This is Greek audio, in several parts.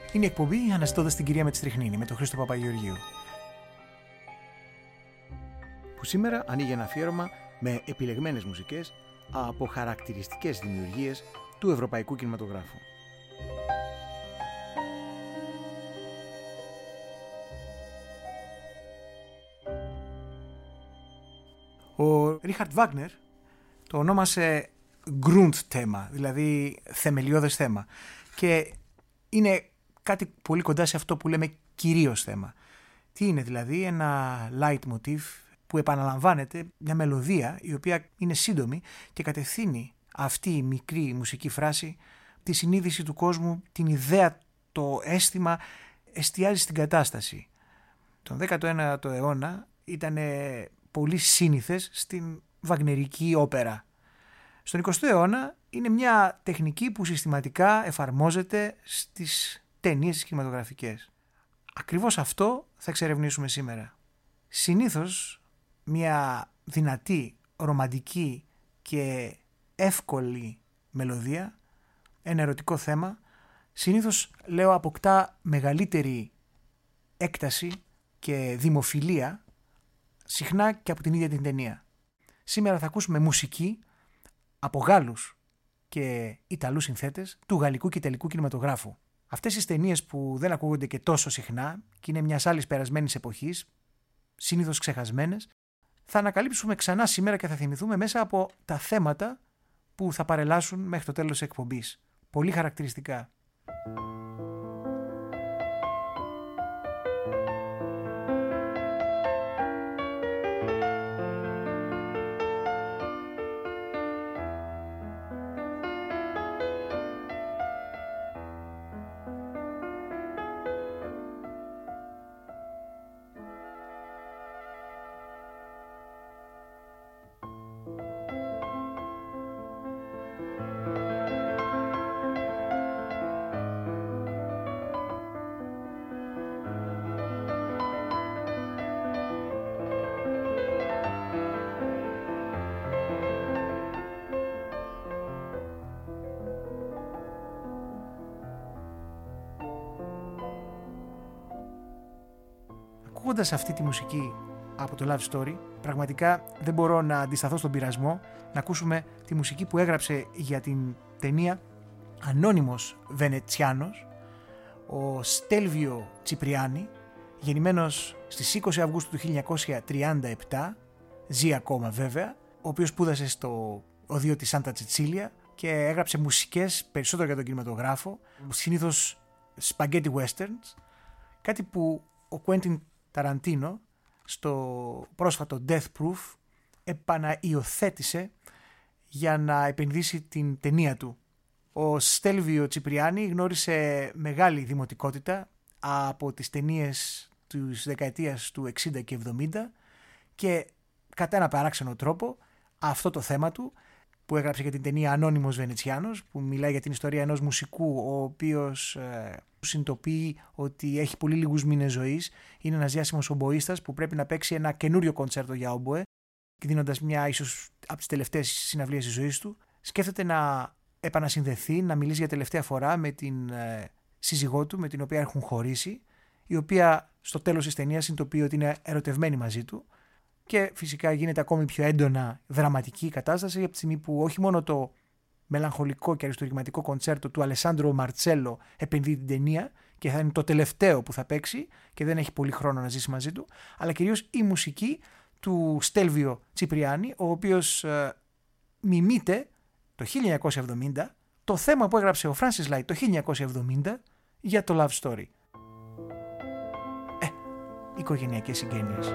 Είναι η εκπομπή Αναζητώντας την κυρία με τη Στριχνίνη με τον Χρήστο Παπαγεωργίου, που σήμερα ανοίγει ένα αφιέρωμα με επιλεγμένες μουσικές από χαρακτηριστικές δημιουργίες του ευρωπαϊκού κινηματογράφου. Ο Ρίχαρτ Βάγνερ το ονόμασε Grundthema, δηλαδή θεμελιώδες θέμα, και είναι κάτι πολύ κοντά σε αυτό που λέμε κυρίως θέμα. Τι είναι δηλαδή? Ένα leitmotiv που επαναλαμβάνεται, μια μελωδία η οποία είναι σύντομη και κατευθύνει αυτή η μικρή μουσική φράση τη συνείδηση του κόσμου, την ιδέα, το αίσθημα, εστιάζει στην κατάσταση. Τον 19ο αιώνα ήταν πολύ σύνηθες στην βαγνερική όπερα. Στον 20ο αιώνα είναι μια τεχνική που συστηματικά εφαρμόζεται στις ταινίες τις κινηματογραφικές. Ακριβώς αυτό θα εξερευνήσουμε σήμερα. Συνήθως μια δυνατή, ρομαντική και εύκολη μελωδία, ένα ερωτικό θέμα, συνήθως λέω αποκτά μεγαλύτερη έκταση και δημοφιλία, συχνά και από την ίδια την ταινία. Σήμερα θα ακούσουμε μουσική από Γάλλους και Ιταλούς συνθέτες του γαλλικού και ιταλικού κινηματογράφου. Αυτές τις ταινίες που δεν ακούγονται και τόσο συχνά και είναι μιας άλλης περασμένης εποχής, συνήθως ξεχασμένες, θα ανακαλύψουμε ξανά σήμερα και θα θυμηθούμε μέσα από τα θέματα που θα παρελάσουν μέχρι το τέλος της εκπομπής. Πολύ χαρακτηριστικά. Ακούγοντας αυτή τη μουσική από το Love Story, πραγματικά δεν μπορώ να αντισταθώ στον πειρασμό να ακούσουμε τη μουσική που έγραψε για την ταινία ανώνυμος Βενετσιάνος, ο Στέλβιο Τσιπριάνι, γεννημένος στις 20 Αυγούστου του 1937, ζει ακόμα βέβαια, ο οποίος σπούδασε στο οδείο της Σάντα Τσιτσίλια και έγραψε μουσικές περισσότερο για τον κινηματογράφο, συνήθως spaghetti westerns, κάτι που ο Κουέντιν Ταραντίνο στο πρόσφατο Death Proof επαναϊοθέτησε για να επενδύσει την ταινία του. Ο Στέλβιο Τσιπριάνι γνώρισε μεγάλη δημοτικότητα από τις ταινίες της δεκαετίας του 60 και 70 και κατά ένα παράξενο τρόπο αυτό το θέμα του που έγραψε για την ταινία Ανώνυμος Βενετσιάνος, που μιλάει για την ιστορία ενός μουσικού ο οποίος συνειδητοποιεί ότι έχει πολύ λίγους μήνες ζωής, είναι ένας διάσημος ομποίστας που πρέπει να παίξει ένα καινούριο κοντσέρτο για ομποέ, δίνοντας μια ίσως από τις τελευταίες συναυλίες της ζωής του. Σκέφτεται να επανασυνδεθεί, να μιλήσει για τελευταία φορά με την σύζυγό του, με την οποία έχουν χωρίσει, η οποία στο τέλος της ταινίας συνειδητοποιεί ότι είναι ερωτευμένη μαζί του. Και φυσικά γίνεται ακόμη πιο έντονα δραματική η κατάσταση από τη στιγμή που όχι μόνο το μελαγχολικό και αριστουργηματικό κοντσέρτο του Αλεσάντρο Μαρτσέλο επενδύει την ταινία και θα είναι το τελευταίο που θα παίξει και δεν έχει πολύ χρόνο να ζήσει μαζί του, αλλά κυρίως η μουσική του Στέλβιο Τσιπριάνι, ο οποίος μιμείται το 1970 το θέμα που έγραψε ο Φράνσις Λάιτ το 1970 για το Love Story. Οικογενειακές συγγένειες.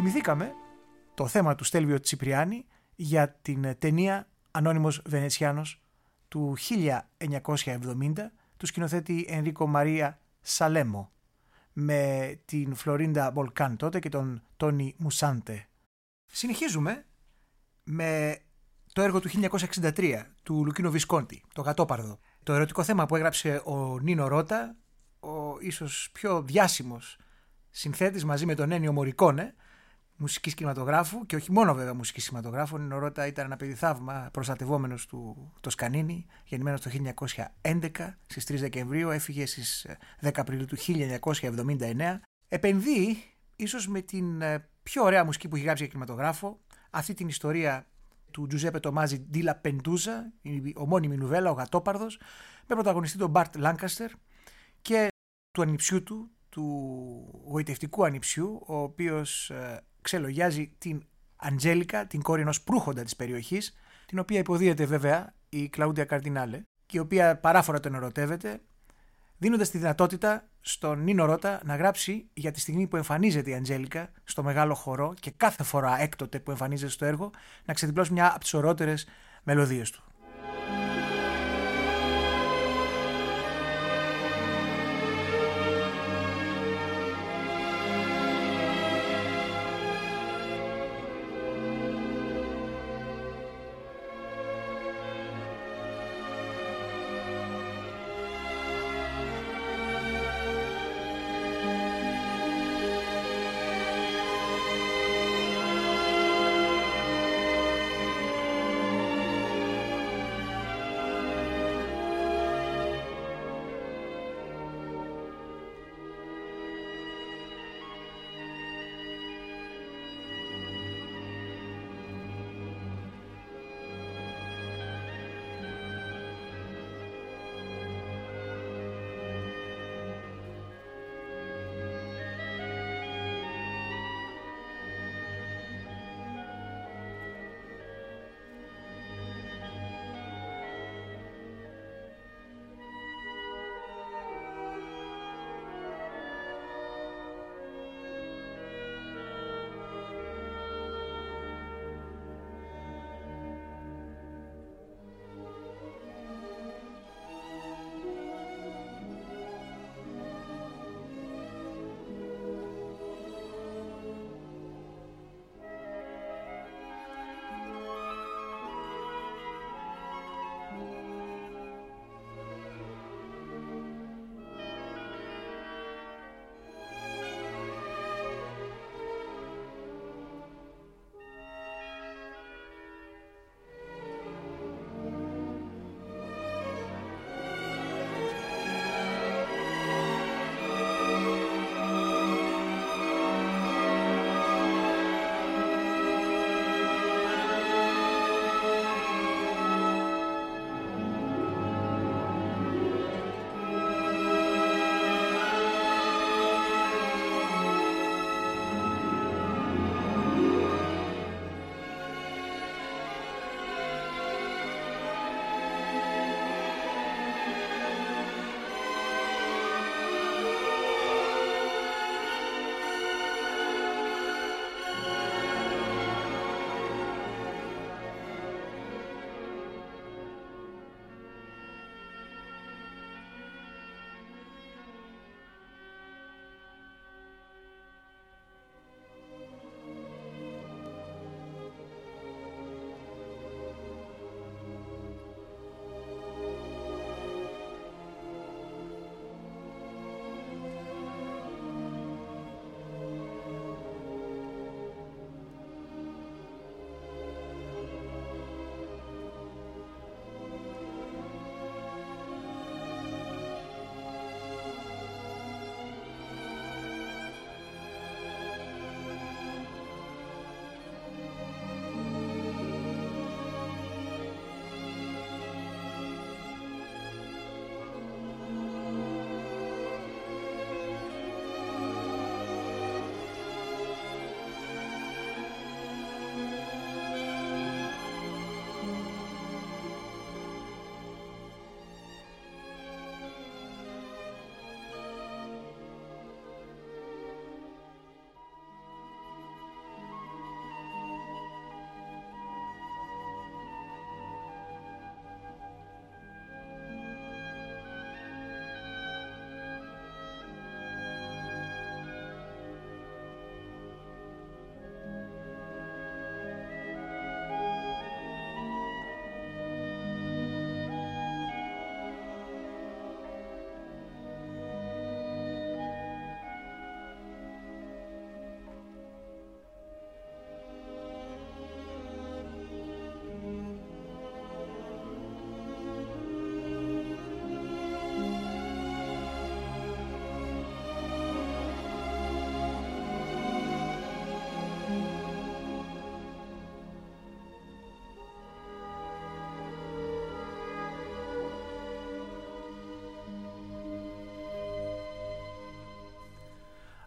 θυμηθήκαμε το θέμα του Στέλβιο Τσιπριάνη για την ταινία Ανώνυμος Βενετσιάνος του 1970 του σκηνοθέτη Ενρίκο Μαρία Σαλέμο, με την Φλωρίντα Μπολκάν τότε και τον Τόνι Μουσάντε. Συνεχίζουμε με το έργο του 1963 του Λουκίνο Βισκόντι, το Γατόπαρδο. Το ερωτικό θέμα που έγραψε ο Νίνο Ρώτα, ο ίσως πιο διάσημος συνθέτης μαζί με τον Ένιο Μορικόνε, μουσικής κινηματογράφου, και όχι μόνο βέβαια μουσικής κινηματογράφου. Ο Νίνο Ρώτα ήταν ένα παιδί θαύμα, προστατευόμενος του Τοσκανίνη, γεννημένος το 1911, στις 3 Δεκεμβρίου, έφυγε στις 10 Απριλίου του 1979. Επενδύει ίσως με την πιο ωραία μουσική που έχει γράψει για κινηματογράφο, αυτή την ιστορία του Τζουζέπε Τομάζι Ντίλα Πεντούζα, η ομώνυμη νουβέλα, ο Γατόπαρδος, με πρωταγωνιστή τον Μπαρτ Λάνκαστερ και του ανιψιού του γοητευτικού ανιψιού, ο οποίος ξελογιάζει την Αντζέλικα, την κόρη ενός προύχοντα της περιοχής, την οποία υποδίεται βέβαια η Κλαούντια Καρδινάλε, και η οποία παράφορα τον ερωτεύεται, δίνοντας τη δυνατότητα στον Νίνο Ρώτα να γράψει για τη στιγμή που εμφανίζεται η Αντζέλικα στο μεγάλο χορό, και κάθε φορά έκτοτε που εμφανίζεται στο έργο να ξεδιπλώσει μια από τις ωραιότερες μελωδίες του.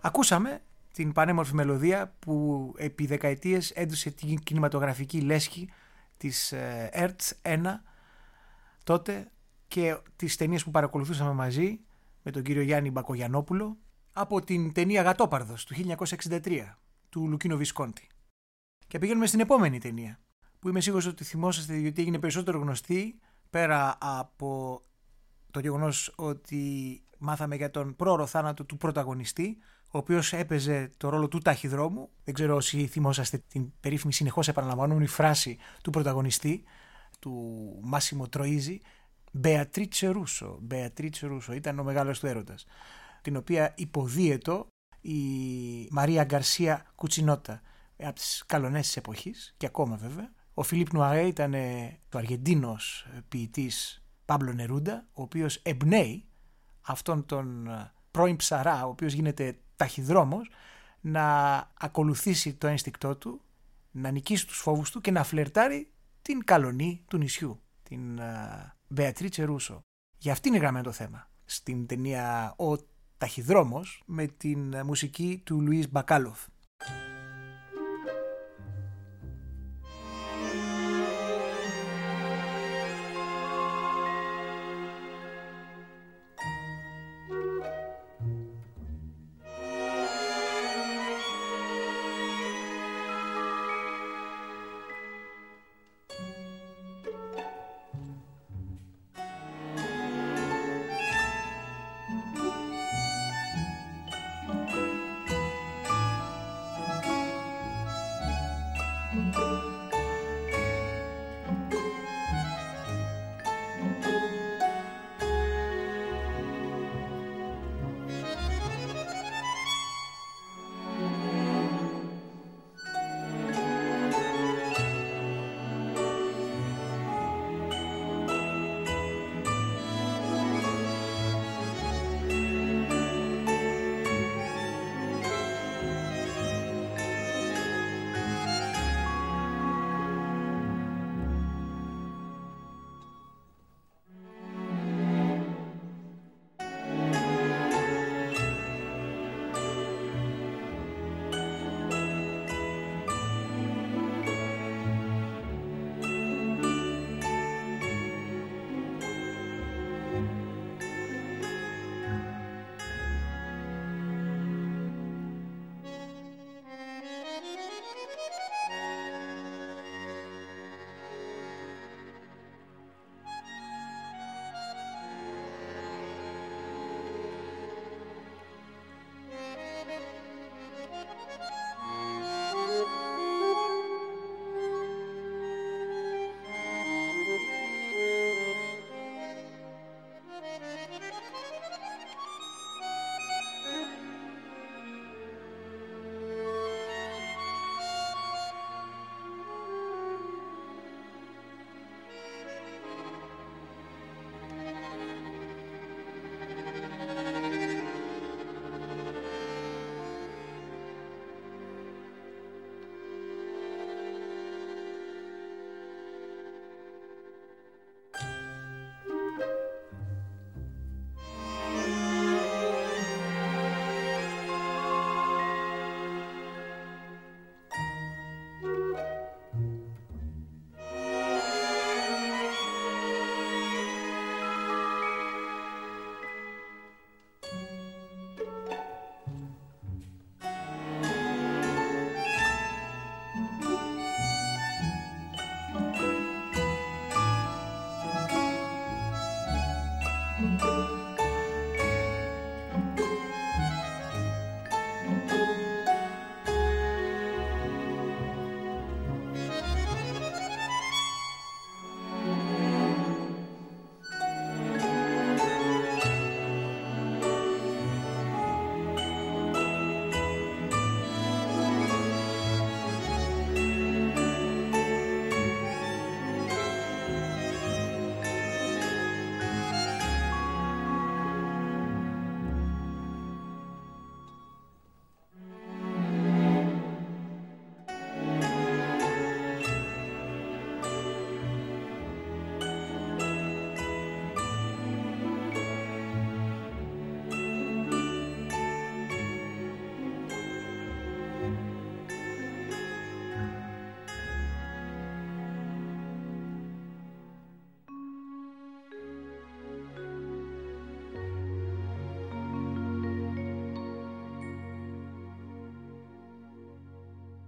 Ακούσαμε την πανέμορφη μελωδία που επί δεκαετίες έδωσε την κινηματογραφική λέσχη της ΕΡΤ 1 τότε και τις ταινίες που παρακολουθούσαμε μαζί με τον κύριο Γιάννη Μπακογιαννόπουλο από την ταινία Γατόπαρδος του 1963 του Λουκίνο Βισκόντι. Και πηγαίνουμε στην επόμενη ταινία που είμαι σίγουρος ότι θυμόσαστε, γιατί έγινε περισσότερο γνωστή πέρα από το γεγονός ότι μάθαμε για τον πρόωρο θάνατο του πρωταγωνιστή, ο οποίος έπαιζε το ρόλο του ταχυδρόμου. Δεν ξέρω όσοι θυμόσαστε την περίφημη συνεχώς επαναλαμβανόμενη φράση του πρωταγωνιστή, του Μάσιμο Τροίζη, Μπεατρίτσο Ρούσο. Μπεατρίτσο Ρούσο ήταν ο μεγάλος του έρωτας, την οποία υποδίαιτο η Μαρία Γκαρσία Κουτσινότα από τις καλονές της εποχής και ακόμα βέβαια. Ο Φιλίπ Νουαρέ ήταν ο Αργεντίνος ποιητής Πάμπλο Νερούντα, ο οποίος εμπνέει αυτόν τον πρώην ψαρά, ο οποίος γίνεται ταχυδρόμος, να ακολουθήσει το ένστικτό του, να νικήσει τους φόβους του και να φλερτάρει την καλονή του νησιού, την Μπεατρίτσε Ρούσο. Για αυτήν είναι γραμμένο το θέμα στην ταινία «Ο Ταχυδρόμος» με την μουσική του Λουίς Μπακάλοφ.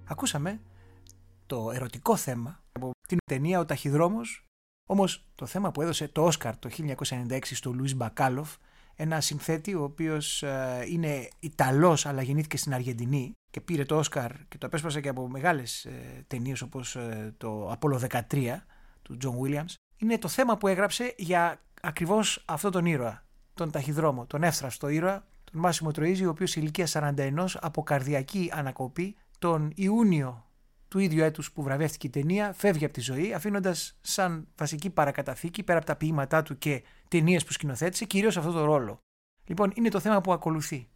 Ακούσαμε το ερωτικό θέμα από την ταινία «Ο Ταχυδρόμος», όμως το θέμα που έδωσε το Όσκαρ το 1996 στο Λουίς Μπακάλοφ, ένα συνθέτη ο οποίος είναι Ιταλός αλλά γεννήθηκε στην Αργεντινή και πήρε το Όσκαρ και το απέσπασε και από μεγάλες ταινίες όπως το Απόλλω 13 του Τζον Βίλιαμς. Είναι το θέμα που έγραψε για ακριβώς αυτόν τον ήρωα, τον ταχυδρόμο, τον εύθραυστο ήρωα, τον Μάσιμο Τροΐζη, ο οποίος ηλικία 41 από καρδιακή ανακοπή τον Ιούνιο του ίδιου έτους που βραβεύτηκε η ταινία φεύγει από τη ζωή, αφήνοντας σαν βασική παρακαταθήκη, πέρα από τα ποίηματά του και ταινίες που σκηνοθέτησε, κυρίως αυτό το ρόλο. Λοιπόν, είναι το θέμα που ακολουθεί.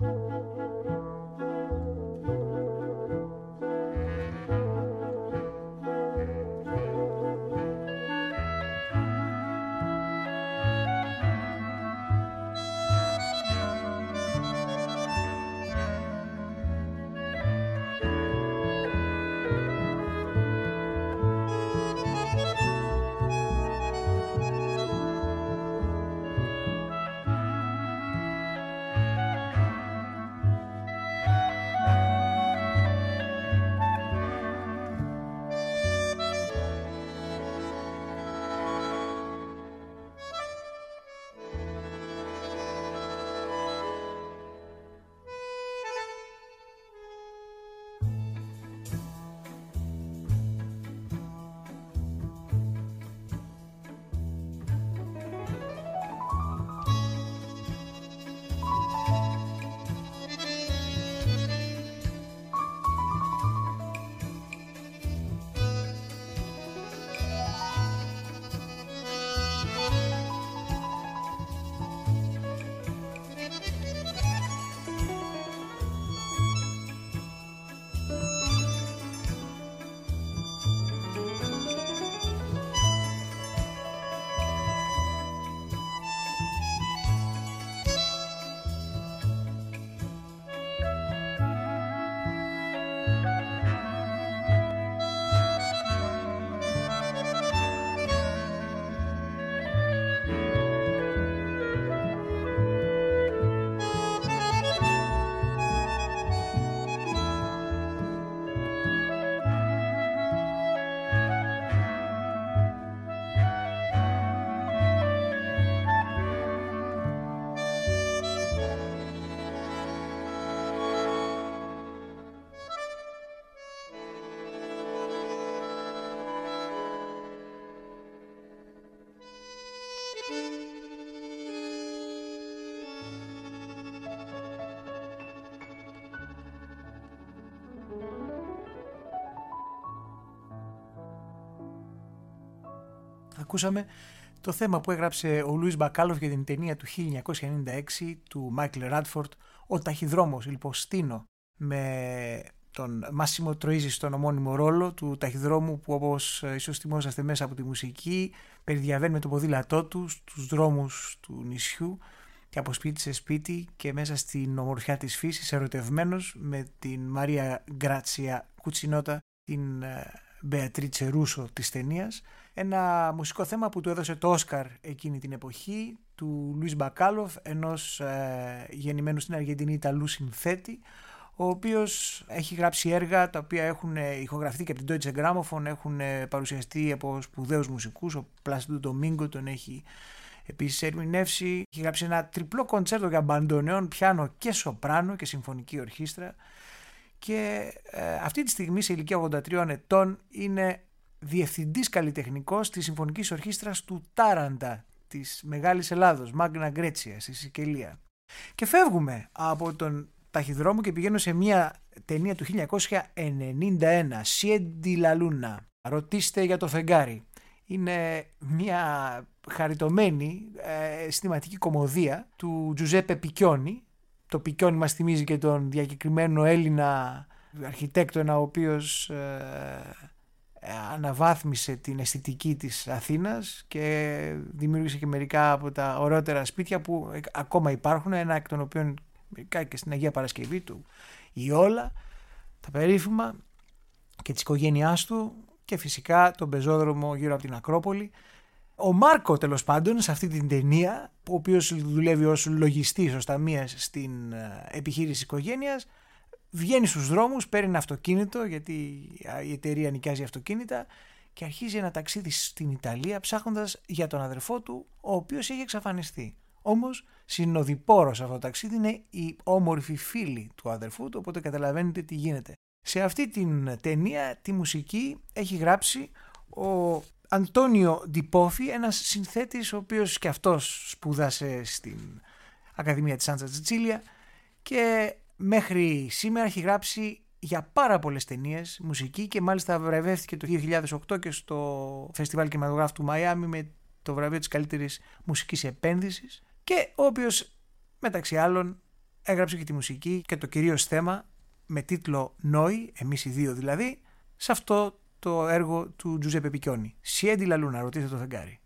Ακούσαμε το θέμα που έγραψε ο Λουίς Μπακάλοφ για την ταινία του 1996 του Μάικλ Ράντφορντ, «Ο Ταχυδρόμος», υποστήνω, με τον Μάσιμο Τροΐζη στον ομώνυμο ρόλο του ταχυδρόμου που, όπως ίσως θυμόσαστε μέσα από τη μουσική, περιδιαβαίνει με το ποδήλατό του στους δρόμους του νησιού και από σπίτι σε σπίτι και μέσα στην ομορφιά της φύσης, ερωτευμένος με την Μαρία Γκράτσια Κουτσινότα, την Μπεατρίτσε Ρούσο της ταινίας. Ένα μουσικό θέμα που του έδωσε το Όσκαρ εκείνη την εποχή, του Λουίς Μπακάλοφ, ενός γεννημένου στην Αργεντινή Ιταλού συνθέτη, ο οποίος έχει γράψει έργα τα οποία έχουν ηχογραφηθεί και από την Deutsche Grammophon, έχουν παρουσιαστεί από σπουδαίους μουσικούς, ο Πλάσιντο Ντομίνγκο τον έχει επίσης ερμηνεύσει, έχει γράψει ένα τριπλό κοντσέρτο για μπαντονεόν, πιάνο και σοπράνο και συμφωνική ορχήστρα και αυτή τη στιγμή σε ηλικία 83 ετών είναι διευθυντής καλλιτεχνικός της Συμφωνικής Ορχήστρας του Τάραντα της Μεγάλης Ελλάδος, Μάγνα Γκρέτσια, στη Σικελία. Και φεύγουμε από τον ταχυδρόμο και πηγαίνω σε μια ταινία του 1991, «Siedi la Luna», «Ρωτήστε για το φεγγάρι». Είναι μια χαριτωμένη συναισθηματική κωμωδία του Τζουζέπε Πικιόνι. Το Πικιόνι μας θυμίζει και τον διακεκριμένο Έλληνα αρχιτέκτονα, ο οποίος αναβάθμισε την αισθητική της Αθήνας και δημιούργησε και μερικά από τα ωραιότερα σπίτια που ακόμα υπάρχουν, ένα εκ των οποίων μερικά και στην Αγία Παρασκευή του Ιόλα, τα περίφημα, και της οικογένειάς του και φυσικά τον πεζόδρομο γύρω από την Ακρόπολη. Ο Μάρκο, τέλος πάντων, σε αυτή την ταινία, ο οποίος δουλεύει ως λογιστής, ως ταμείας στην επιχείρηση οικογένειας, βγαίνει στους δρόμους, παίρνει ένα αυτοκίνητο, γιατί η εταιρεία νοικιάζει αυτοκίνητα, και αρχίζει ένα ταξίδι στην Ιταλία ψάχνοντας για τον αδερφό του, ο οποίος έχει εξαφανιστεί. Όμως συνοδοιπόρος σε αυτό το ταξίδι είναι η όμορφη φίλη του αδερφού του, οπότε καταλαβαίνετε τι γίνεται. Σε αυτή την ταινία τη μουσική έχει γράψει ο Αντώνιο Ντιπόφι, ένας συνθέτης ο οποίος και αυτός σπούδασε στην Ακαδημία της Σάντα Τσιτσίλια και μέχρι σήμερα έχει γράψει για πάρα πολλές ταινίες μουσική και μάλιστα βραβεύτηκε το 2008 και στο Φεστιβάλ Κινηματογράφου του Μαϊάμι με το βραβείο της καλύτερης μουσικής επένδυσης, και ο οποίος μεταξύ άλλων έγραψε και τη μουσική και το κυρίως θέμα με τίτλο «Νόη», εμείς οι δύο δηλαδή, σε αυτό το έργο του Τζουζέπε Πικιόνι. «Siedi la luna», ρωτήστε το φεγγάρι.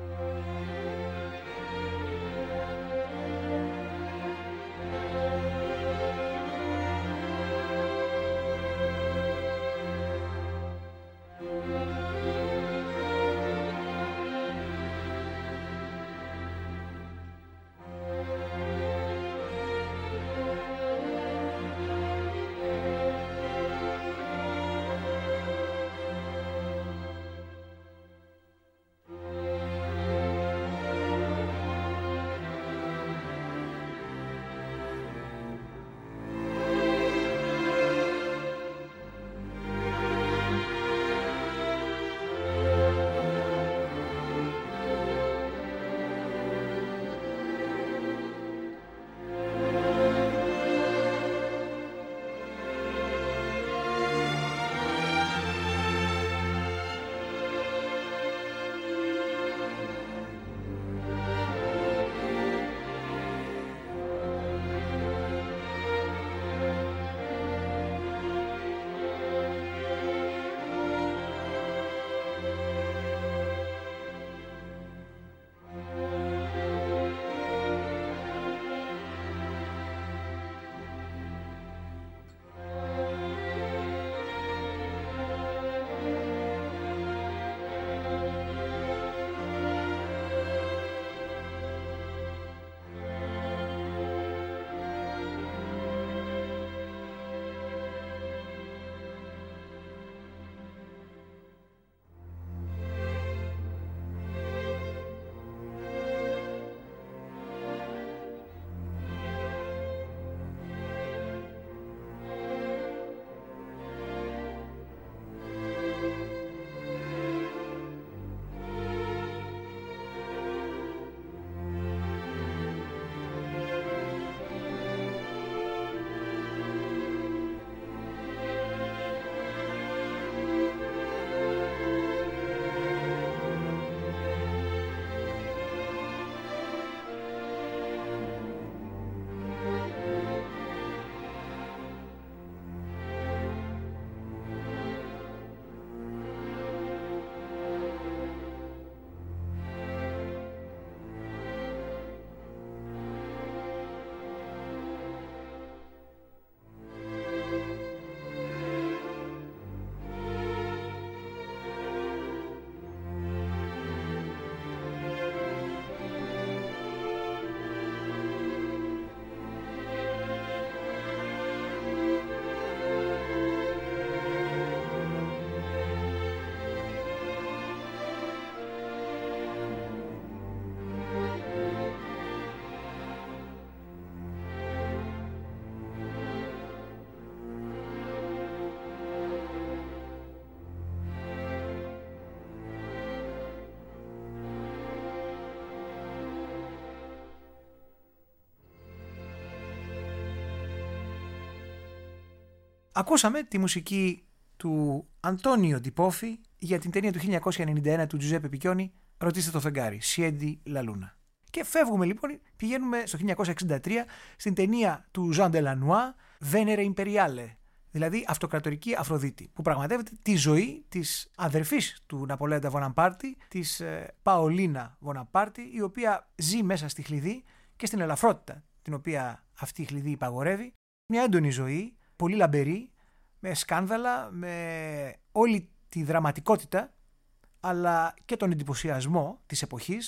Ακούσαμε τη μουσική του Αντώνιο Ντιπόφι για την ταινία του 1991 του Τζουζέπε Πικιόνι, «Ρωτήστε το φεγγάρι», «Siedi la luna». Και φεύγουμε λοιπόν, πηγαίνουμε στο 1963 στην ταινία του Jean Delannoy, «Venere Imperiale», δηλαδή αυτοκρατορική Αφροδίτη, που πραγματεύεται τη ζωή της αδερφής του Ναπολέοντα Βοναπάρτη, της Παολίνα Βοναπάρτη, η οποία ζει μέσα στη Χλιδί και στην ελαφρότητα την οποία αυτή η Χλιδί υπαγορεύει. Μια έντονη ζωή, πολύ λαμπερή, με σκάνδαλα, με όλη τη δραματικότητα αλλά και τον εντυπωσιασμό της εποχής,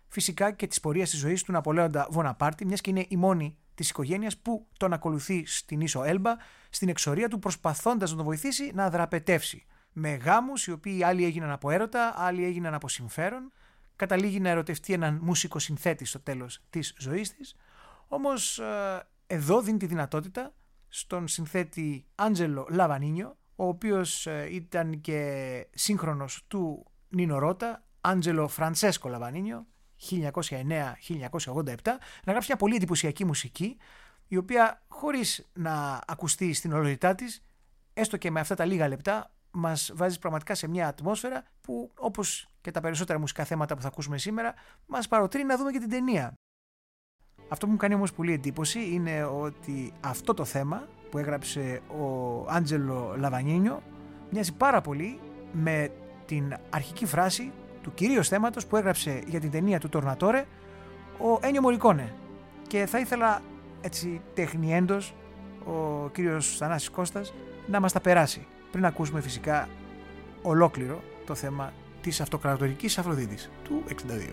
φυσικά και της πορείας της ζωής του Ναπολέοντα Βοναπάρτη, μιας και είναι η μόνη της οικογένειας που τον ακολουθεί στην ίσο Έλμπα, στην εξορία του, προσπαθώντας να τον βοηθήσει να δραπετεύσει. Με γάμους, οι οποίοι άλλοι έγιναν από έρωτα, άλλοι έγιναν από συμφέρον, καταλήγει να ερωτευτεί έναν μουσικοσυνθέτη στο τέλος της ζωής της. Όμως εδώ δίνει τη δυνατότητα στον συνθέτη Άντζελο Λαβανίνιο, ο οποίος ήταν και σύγχρονος του Νίνο Ρώτα, Άντζελο Φραντσέσκο Λαβανίνιο, 1909-1987, να γράψει μια πολύ εντυπωσιακή μουσική, η οποία χωρίς να ακουστεί στην ολότητά της, έστω και με αυτά τα λίγα λεπτά, μας βάζει πραγματικά σε μια ατμόσφαιρα που, όπως και τα περισσότερα μουσικά θέματα που θα ακούσουμε σήμερα, μας παροτρύνει να δούμε και την ταινία. Αυτό που μου κάνει όμως πολύ εντύπωση είναι ότι αυτό το θέμα που έγραψε ο Άντζελο Λαβανίνιο μοιάζει πάρα πολύ με την αρχική φράση του κυρίως θέματος που έγραψε για την ταινία του Τορνατόρε ο Ένιο Μορικόνε. Και θα ήθελα έτσι τεχνιέντος ο κύριος Θανάσης Κώστας να μας τα περάσει, πριν ακούσουμε φυσικά ολόκληρο το θέμα της αυτοκρατορικής Αφροδίτης του 62.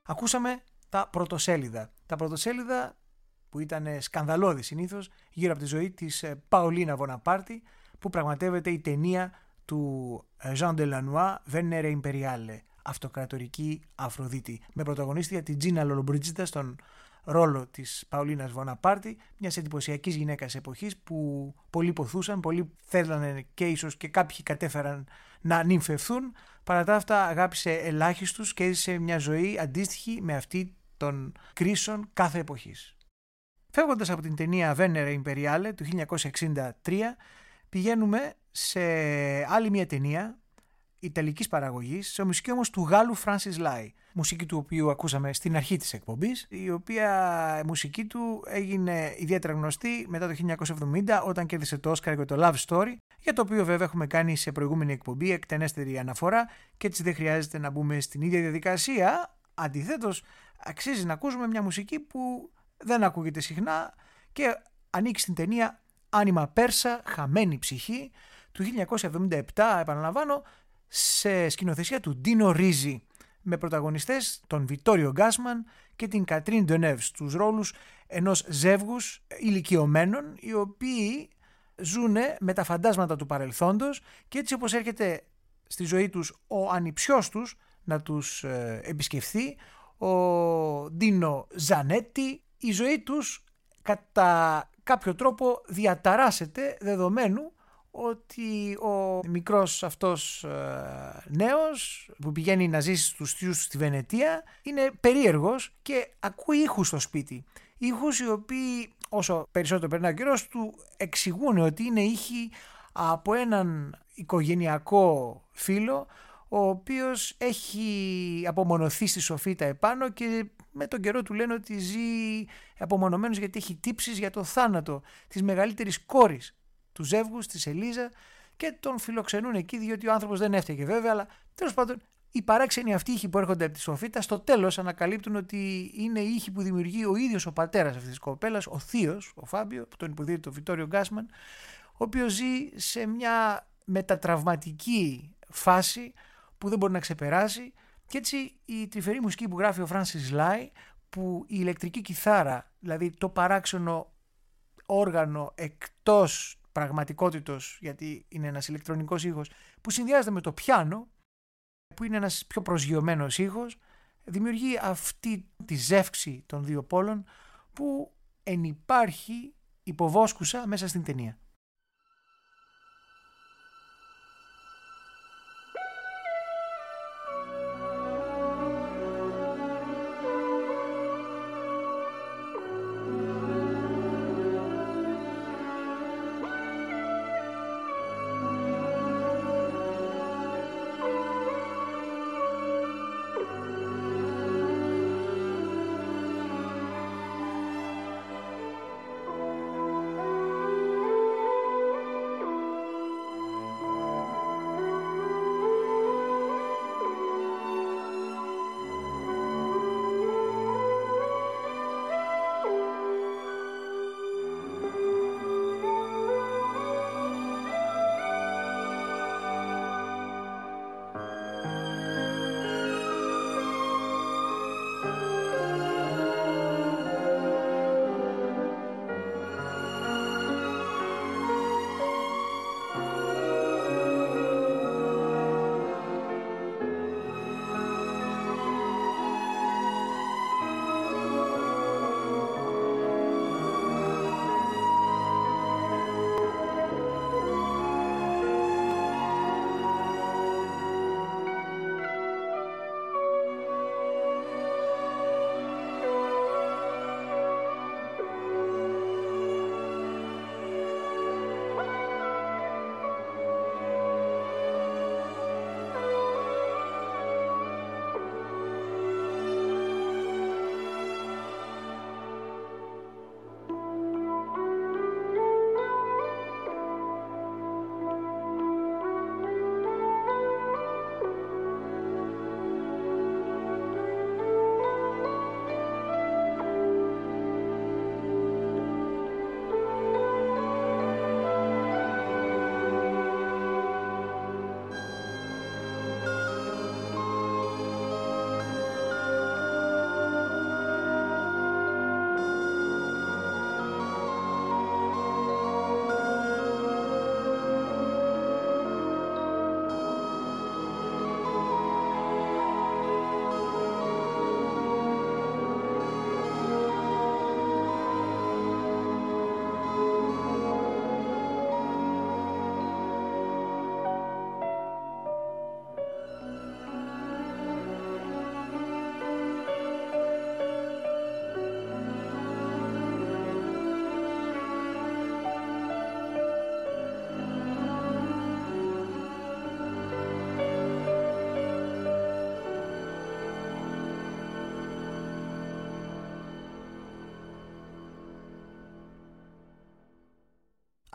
Ακούσαμε τα πρωτοσέλιδα. Τα πρωτοσέλιδα που ήταν σκανδαλώδη συνήθως γύρω από τη ζωή της Παολίνα Βοναπάρτη, που πραγματεύεται η ταινία του Jean Delannoy Venere Imperiale, αυτοκρατορική Αφροδίτη, με πρωταγωνίστρια την Τζίνα Λολομπρίτζιτα στον ρόλο της Παολίνας Βοναπάρτη, μιας εντυπωσιακής γυναίκας εποχής που πολλοί ποθούσαν, πολλοί θέλανε και ίσως και κάποιοι κατέφεραν να νυμφευθούν. Παρά τα αυτά αγάπησε ελάχιστους και έζησε μια ζωή αντίστοιχη με αυτή των κρίσεων κάθε εποχής. Φεύγοντας από την ταινία Venere Imperiale του 1963, πηγαίνουμε σε άλλη μια ταινία ιταλικής παραγωγής, σε μουσική όμως του Γάλλου Francis Lai, μουσική του οποίου ακούσαμε στην αρχή της εκπομπής, η οποία μουσική του έγινε ιδιαίτερα γνωστή μετά το 1970 όταν κέρδισε το Oscar για το Love Story, για το οποίο βέβαια έχουμε κάνει σε προηγούμενη εκπομπή εκτενέστερη αναφορά και έτσι δεν χρειάζεται να μπούμε στην ίδια διαδικασία. Αντιθέτως, αξίζει να ακούσουμε μια μουσική που δεν ακούγεται συχνά και ανήκει στην ταινία Άνιμα Πέρσα, Χαμένη ψυχή του 1977, επαναλαμβάνω, σε σκηνοθεσία του Ντίνο Ρίζι, με πρωταγωνιστές τον Βιτόριο Γκάσμαν και την Κατρίν Ντενέβ στους ρόλους ενός ζεύγους ηλικιωμένων, οι οποίοι ζουν με τα φαντάσματα του παρελθόντος και έτσι όπως έρχεται στη ζωή τους ο ανιψιός τους να τους επισκεφθεί, ο Ντίνο Ζανέτη, η ζωή τους κατά κάποιο τρόπο διαταράσσεται, δεδομένου ότι ο μικρός αυτός νέος που πηγαίνει να ζήσει στους θείους του στη Βενετία είναι περίεργος και ακούει ήχους στο σπίτι. Ήχους οι οποίοι όσο περισσότερο περνάει ο καιρός του εξηγούν ότι είναι ήχοι από έναν οικογενειακό φίλο, ο οποίος έχει απομονωθεί στη σοφίτα επάνω και με τον καιρό του λένε ότι ζει απομονωμένος γιατί έχει τύψεις για το θάνατο της μεγαλύτερης κόρης του ζεύγους, της Ελίζα, και τον φιλοξενούν εκεί διότι ο άνθρωπος δεν έφταιγε βέβαια, αλλά τέλος πάντων οι παράξενοι αυτοί ήχοι που έρχονται από τη σοφίτα στο τέλος ανακαλύπτουν ότι είναι οι ήχοι που δημιουργεί ο ίδιος ο πατέρας αυτής της κοπέλας, ο θείος, ο Φάμπιο, που τον υποδίδει το Βιτόριο Γκάσμαν, ο οποίος ζει σε μια μετατραυματική φάση που δεν μπορεί να ξεπεράσει, και έτσι η τρυφερή μουσική που γράφει ο Francis Lai, που η ηλεκτρική κιθάρα, δηλαδή το παράξενο όργανο εκτός πραγματικότητος, γιατί είναι ένας ηλεκτρονικός ήχος που συνδυάζεται με το πιάνο, που είναι ένας πιο προσγειωμένος ήχος, δημιουργεί αυτή τη ζεύξη των δύο πόλων που ενυπάρχει υποβόσκουσα μέσα στην ταινία.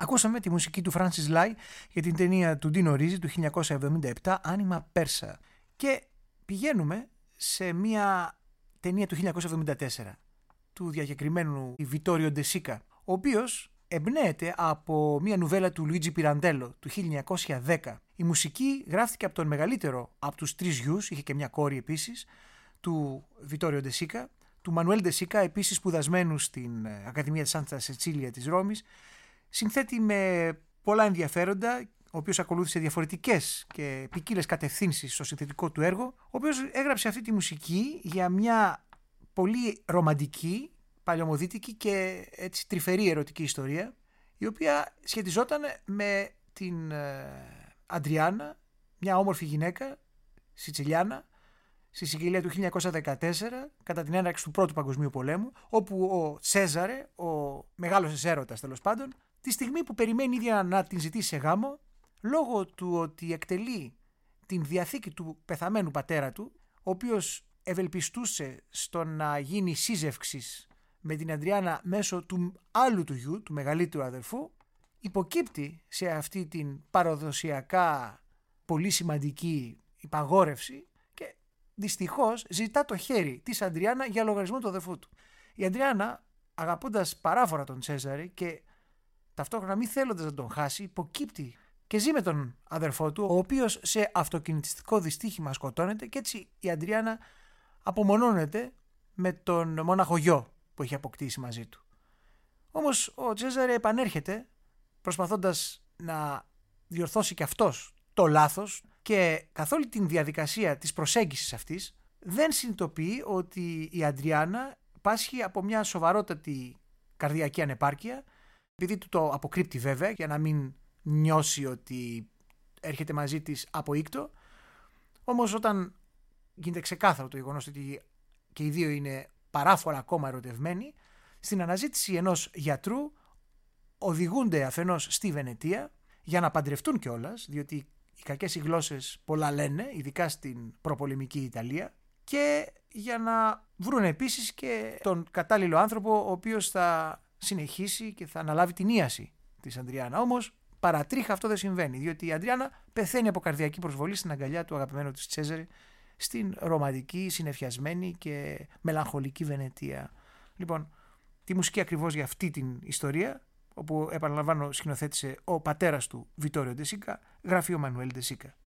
Ακούσαμε τη μουσική του Francis Lai για την ταινία του Ντίνο Ρίζι του 1977, Άνιμα Πέρσα. Και πηγαίνουμε σε μια ταινία του 1974 του διακεκριμένου Βιτόριο Ντεσίκα, ο οποίος εμπνέεται από μια νουβέλα του Λουίτζι Πιραντέλο του 1910. Η μουσική γράφτηκε από τον μεγαλύτερο από τους τρεις γιους, είχε και μια κόρη επίσης, του Βιτόριο Ντεσίκα, του Μανουέλ Ντεσίκα, επίσης σπουδασμένου στην Ακαδημία της Σάντα Σετσίλια της Ρώμης, συνθέτη με πολλά ενδιαφέροντα, ο οποίος ακολούθησε διαφορετικές και ποικίλες κατευθύνσεις στο συνθετικό του έργο, ο οποίος έγραψε αυτή τη μουσική για μια πολύ ρομαντική, παλαιομοδίτικη και έτσι τρυφερή ερωτική ιστορία, η οποία σχετιζόταν με την Αντριάννα, μια όμορφη γυναίκα, Σιτσιλιάνα, στη Σικιλία του 1914, κατά την έναρξη του Πρώτου Παγκοσμίου Πολέμου, όπου ο Τσέζαρε, ο μεγάλος έρωτας τέλος πάντων, τη στιγμή που περιμένει ίδια να την ζητήσει σε γάμο, λόγω του ότι εκτελεί την διαθήκη του πεθαμένου πατέρα του, ο οποίος ευελπιστούσε στο να γίνει σύζευξης με την Αντριάννα μέσω του άλλου του γιου, του μεγαλύτερου αδερφού, υποκύπτει σε αυτή την παραδοσιακά πολύ σημαντική υπαγόρευση και δυστυχώς ζητά το χέρι της Αντριάννα για λογαριασμό του αδερφού του. Η Αντριάννα, αγαπώντας παράφορα τον Τσέζαρε και ταυτόχρονα μη θέλοντας να τον χάσει, υποκύπτει και ζει με τον αδερφό του, ο οποίος σε αυτοκινητιστικό δυστύχημα σκοτώνεται, και έτσι η Αντριάννα απομονώνεται με τον μόναχο γιο που έχει αποκτήσει μαζί του. Όμως ο Τσέζαρε επανέρχεται προσπαθώντας να διορθώσει και αυτός το λάθος, και καθ' όλη την διαδικασία της προσέγγισης αυτής δεν συνειδητοποιεί ότι η Αντριάννα πάσχει από μια σοβαρότατη καρδιακή ανεπάρκεια, επειδή του το αποκρύπτει βέβαια για να μην νιώσει ότι έρχεται μαζί της από ήκτο. Όμως όταν γίνεται ξεκάθαρο το γεγονός ότι και οι δύο είναι παράφορα ακόμα ερωτευμένοι, στην αναζήτηση ενός γιατρού οδηγούνται αφενός στη Βενετία για να παντρευτούν κιόλας, διότι οι κακές οι γλώσσες πολλά λένε, ειδικά στην προπολεμική Ιταλία, και για να βρουν επίσης και τον κατάλληλο άνθρωπο ο οποίος θα συνεχίσει και θα αναλάβει την ίαση της Αντριάννα. Όμως παρατρίχα αυτό δεν συμβαίνει, διότι η Αντριάννα πεθαίνει από καρδιακή προσβολή στην αγκαλιά του αγαπημένου της Τσέζαρε στην ρομαντική, συννεφιασμένη και μελαγχολική Βενετία. Λοιπόν, τη μουσική ακριβώς για αυτή την ιστορία, όπου επαναλαμβάνω σκηνοθέτησε ο πατέρας του Βιτόριο Ντεσίκα, γράφει ο Μανουέλ Ντεσίκα.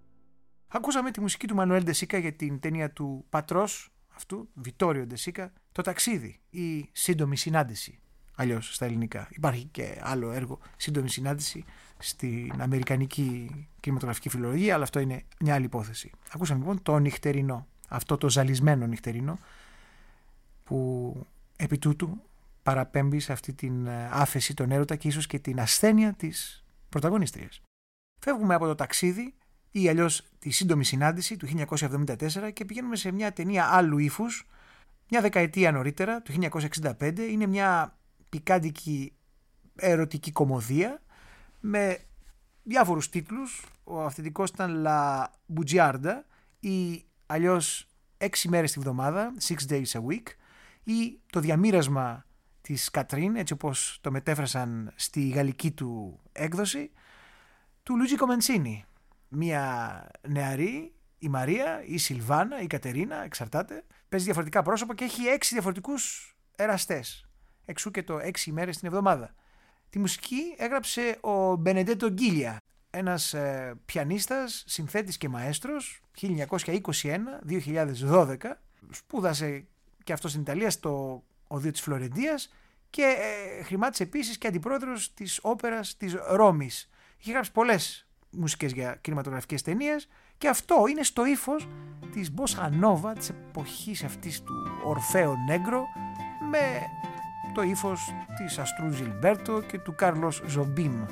Ακούσαμε τη μουσική του Μανουέλ Ντεσίκα για την ταινία του πατρός αυτού, Βιτόριο Ντεσίκα, Το ταξίδι, η σύντομη συνάντηση, αλλιώς στα ελληνικά. Υπάρχει και άλλο έργο, σύντομη συνάντηση, στην αμερικανική κινηματογραφική φιλολογία, αλλά αυτό είναι μια άλλη υπόθεση. Ακούσαμε λοιπόν το νυχτερινό, αυτό το ζαλισμένο νυχτερινό, που επί τούτου παραπέμπει σε αυτή την άφεση, τον έρωτα και ίσως και την ασθένεια της πρωταγωνίστριας. Φεύγουμε από το ταξίδι ή αλλιώς τη σύντομη συνάντηση του 1974 και πηγαίνουμε σε μια ταινία άλλου ύφους, μια δεκαετία νωρίτερα, του 1965. Είναι μια πικάντικη ερωτική κωμωδία με διάφορους τίτλους. Ο αυθεντικός ήταν La Bugiarda ή αλλιώς 6 μέρες τη βδομάδα, 6 days a week, ή το διαμοίρασμα της Κατρίν, έτσι όπως το μετέφρασαν στη γαλλική του έκδοση, του Λουίτζι Κομεντσίνι. Μια νεαρή, η Μαρία, η Σιλβάνα, η Κατερίνα, εξαρτάται, παίζει διαφορετικά πρόσωπα και έχει 6 διαφορετικούς εραστές. Εξού και το 6 μέρες την εβδομάδα. Τη μουσική έγραψε ο Μπενεντέτο Γκίλια, ένας πιανίστας, συνθέτης και μαέστρος, 1921-2012, σπούδασε και αυτό στην Ιταλία στο Οδείο της Φλωρεντίας και χρημάτισε επίσης και αντιπρόεδρος της όπερας της Ρώμης. Είχε γράψει πολλές μουσικές για κινηματογραφικές ταινίες και αυτό είναι στο ύφος της Μπόσα Νόβα, της εποχής αυτής του Ορφέο Νέγκρο, με το ύφος της Αστρού Ζιλμπέρτο και του Κάρλος Ζομπίμ.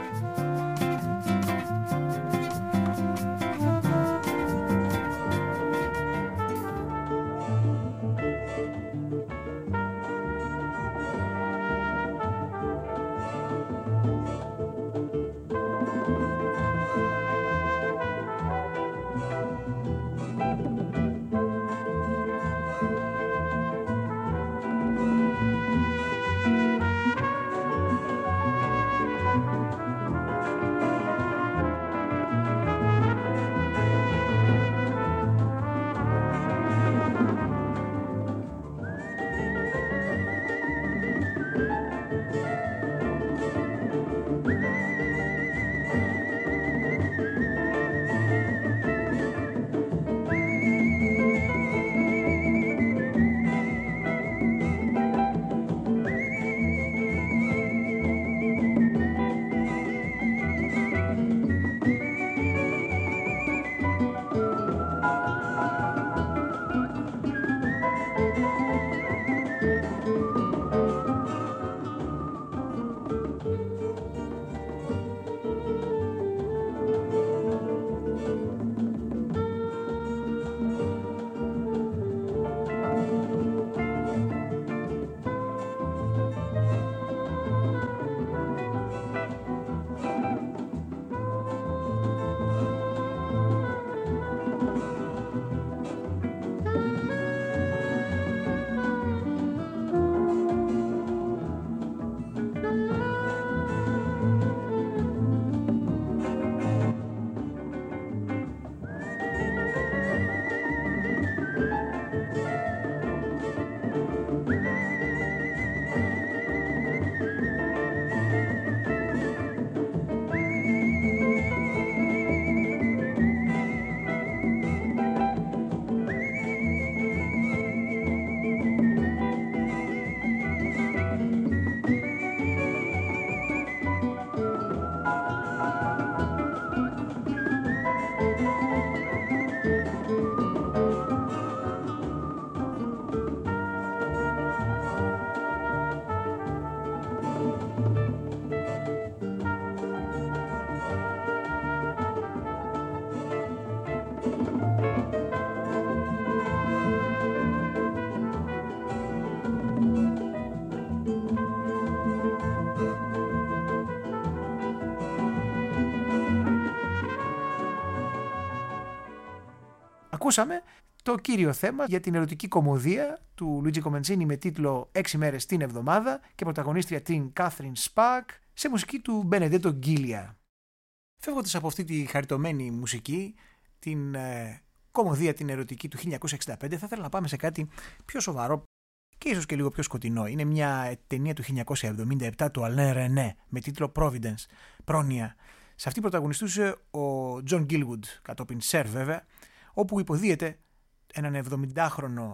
Ακούσαμε το κύριο θέμα για την ερωτική κωμωδία του Λουίτζι Κομεντσίνι με τίτλο 6 μέρες την εβδομάδα και πρωταγωνίστρια την Κάθριν Σπακ σε μουσική του Μπενεντέτο Γκίλια. Φεύγοντας από αυτή τη χαριτωμένη μουσική, την κωμωδία την ερωτική του 1965, θα ήθελα να πάμε σε κάτι πιο σοβαρό και ίσως και λίγο πιο σκοτεινό. Είναι μια ταινία του 1977 του Αλέν Ρενέ με τίτλο Providence, πρόνοια. Σε αυτή πρωταγωνιστούσε ο Τζον Γκίλγουντ, κατόπιν Σερ βέβαια, όπου υποδίεται έναν 70χρονο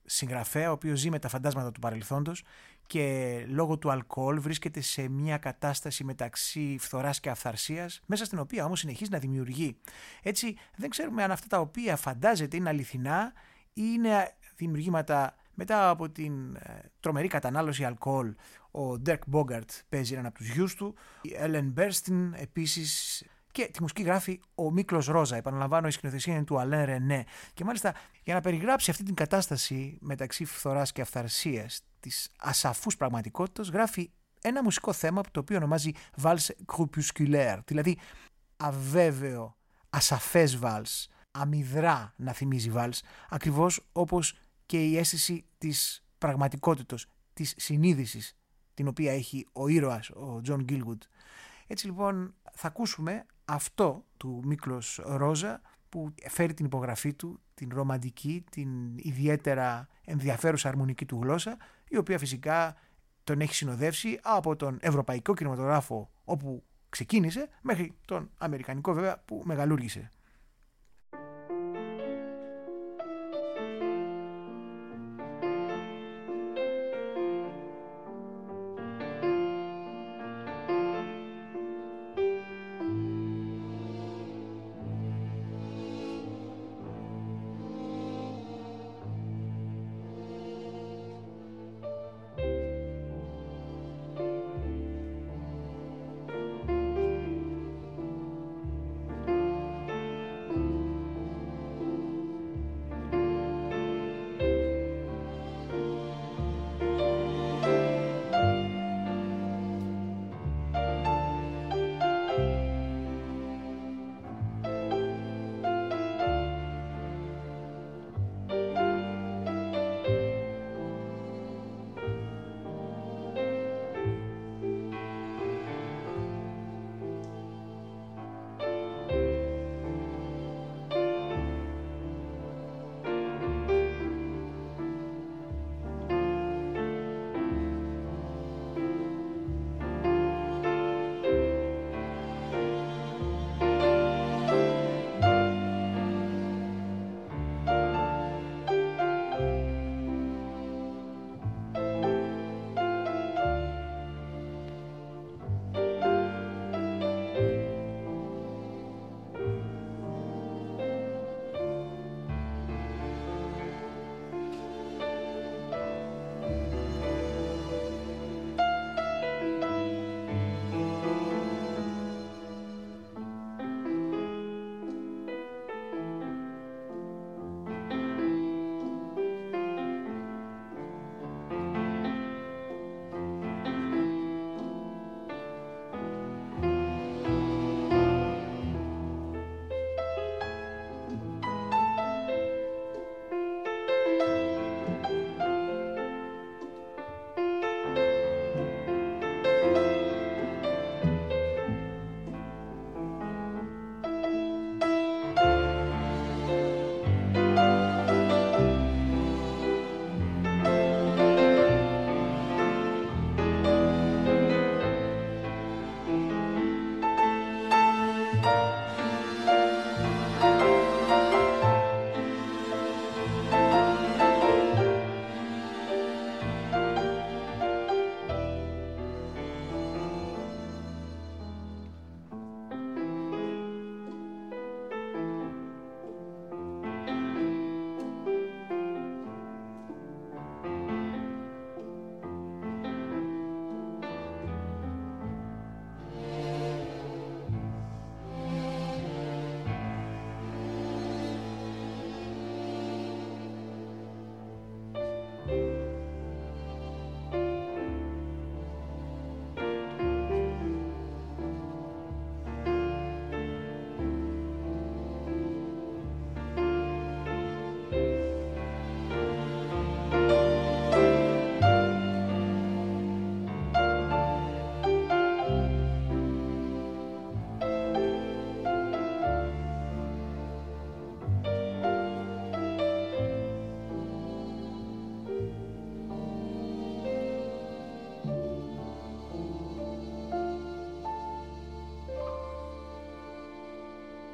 συγγραφέα ο οποίος ζει με τα φαντάσματα του παρελθόντος και λόγω του αλκοόλ βρίσκεται σε μια κατάσταση μεταξύ φθοράς και αυθαρσίας, μέσα στην οποία όμως συνεχίζει να δημιουργεί. Έτσι δεν ξέρουμε αν αυτά τα οποία φαντάζεται είναι αληθινά ή είναι δημιουργήματα μετά από την τρομερή κατανάλωση αλκοόλ. Ο Dirk Bogarde παίζει έναν από τους γιους του, η Ellen Burstyn επίσης, και τη μουσική γράφει ο Μίκλος Ρόζα. Επαναλαμβάνω, η σκηνοθεσία είναι του Αλέν Ρενέ. Και μάλιστα για να περιγράψει αυτή την κατάσταση μεταξύ φθοράς και αυθαρσίας, της ασαφούς πραγματικότητας, γράφει ένα μουσικό θέμα το οποίο ονομάζει Valse Crépusculaire, δηλαδή αβέβαιο, ασαφές βάλς, αμυδρά να θυμίζει βάλς, ακριβώς όπως και η αίσθηση της πραγματικότητας, της συνείδησης, την οποία έχει ο ήρωας, ο Τζον Γκίλγουντ. Έτσι λοιπόν θα ακούσουμε αυτό του Μίκλος Ρόζα που φέρει την υπογραφή του, την ρομαντική, την ιδιαίτερα ενδιαφέρουσα αρμονική του γλώσσα, η οποία φυσικά τον έχει συνοδεύσει από τον ευρωπαϊκό κινηματογράφο όπου ξεκίνησε μέχρι τον αμερικανικό βέβαια που μεγαλούργησε.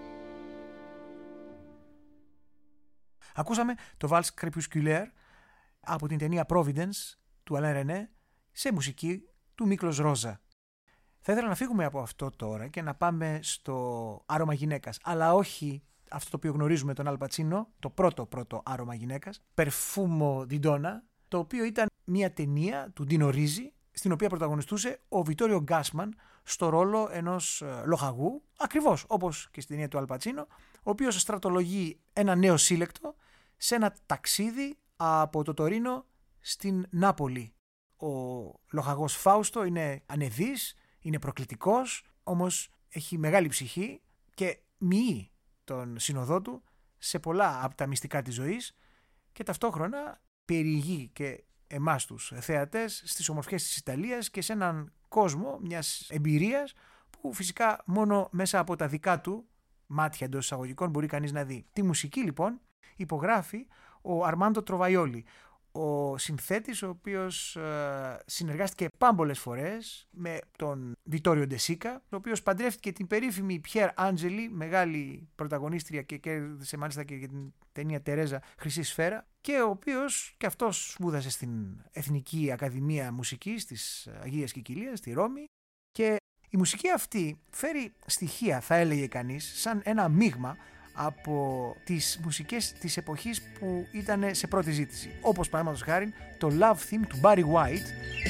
Ακούσαμε το Valse Crépusculaire, από την ταινία Providence του Αλέν Ρενέ σε μουσική του Μίκλος Ρόζα. Θα ήθελα να φύγουμε από αυτό τώρα και να πάμε στο Άρωμα γυναίκας, αλλά όχι αυτό το οποίο γνωρίζουμε τον Αλ Πατσίνο, το πρώτο άρωμα γυναίκας, Perfumo di Donna, το οποίο ήταν μια ταινία του Ντίνο Ρίζι, στην οποία πρωταγωνιστούσε ο Βιτόριο Γκάσμαν στο ρόλο ενός λοχαγού, ακριβώς όπως και στην ταινία του Αλ Πατσίνο, ο οποίος στρατολογεί ένα νέο σύλλεκτο σε ένα ταξίδι από το Τωρίνο στην Νάπολη. Ο λοχαγός Φάουστο είναι ανεδής, είναι προκλητικός, όμως έχει μεγάλη ψυχή και μοιεί τον συνοδό του σε πολλά από τα μυστικά της ζωής και ταυτόχρονα περιηγεί και εμάς τους θεατές στις ομορφιές της Ιταλίας και σε έναν κόσμο μιας εμπειρίας που φυσικά μόνο μέσα από τα δικά του μάτια εντός εισαγωγικών μπορεί κανείς να δει. Τη μουσική λοιπόν υπογράφει ο Αρμάντο Τροβαϊόλι, ο συνθέτης ο οποίος συνεργάστηκε πάμπολες φορές με τον Βιτόριο Ντεσίκα, ο οποίος παντρεύτηκε την περίφημη Πιέρ Άντζελη, μεγάλη πρωταγωνίστρια και κέρδισε μάλιστα και για την ταινία Τερέζα Χρυσή Σφαίρα, και ο οποίος και αυτός σπούδασε στην Εθνική Ακαδημία Μουσικής της Αγίας Κικιλίας στη Ρώμη, και η μουσική αυτή φέρει στοιχεία, θα έλεγε κανείς, σαν ένα μείγμα από τις μουσικές της εποχής που ήταν σε πρώτη ζήτηση, όπως παραδείγματος χάριν το Love Theme του Barry White,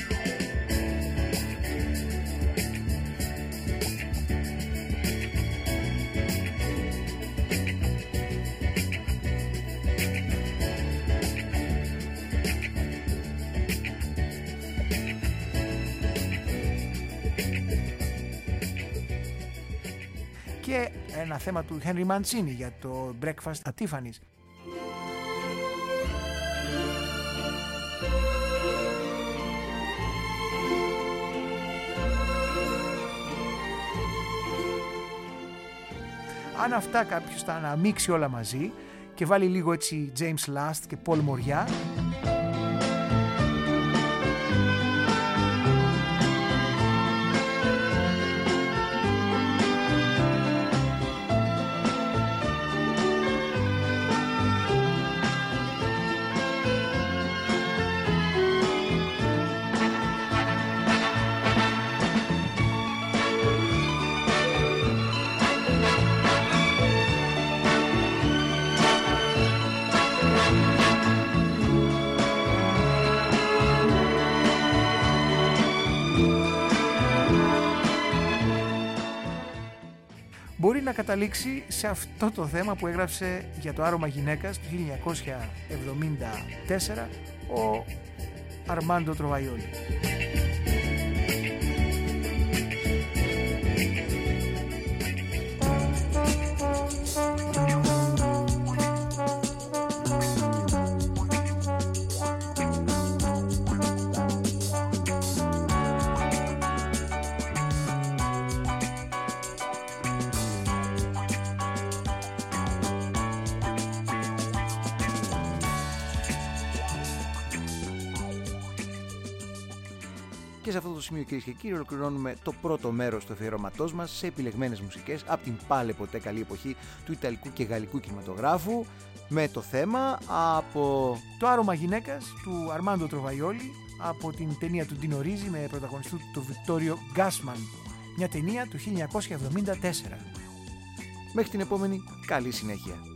και ένα θέμα του Henry Mancini για το Breakfast at Tiffany's. Αν αυτά κάποιος τα αναμίξει όλα μαζί και βάλει λίγο έτσι James Last και Paul Moria, μπορεί να καταλήξει σε αυτό το θέμα που έγραψε για το άρωμα γυναίκας του 1974 ο Αρμάντο Τροβαϊόλι. Και σε αυτό το σημείο, κυρίες και κύριοι, ολοκληρώνουμε το πρώτο μέρος του αφιερώματός μας σε επιλεγμένες μουσικές από την πάλε ποτέ καλή εποχή του Ιταλικού και Γαλλικού κινηματογράφου, με το θέμα από το άρωμα γυναίκας του Αρμάντο Τροβαϊόλι, από την ταινία του Ντίνο Ρίζι με πρωταγωνιστή του Βιτόριο Γκάσμαν, μια ταινία του 1974. Μέχρι την επόμενη, καλή συνέχεια.